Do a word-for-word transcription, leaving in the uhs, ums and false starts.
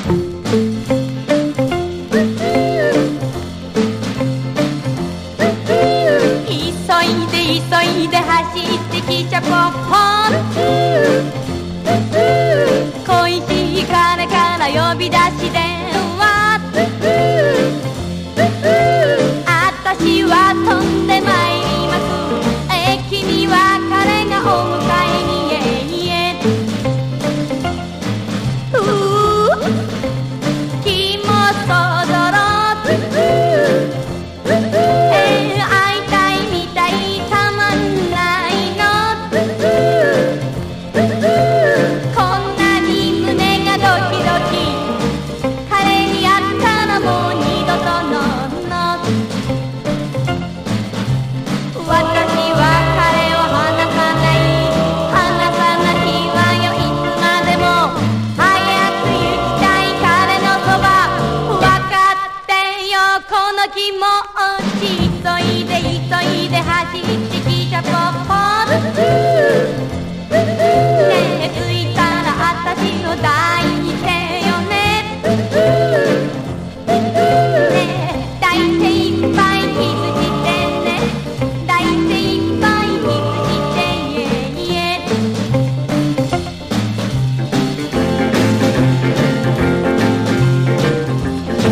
急いで走ってきちゃぽん恋しい彼から呼び出し電話あたしは飛んでまいります駅には彼がお迎えにえいえうー気もそぞろこの気持ち急いで急いで走って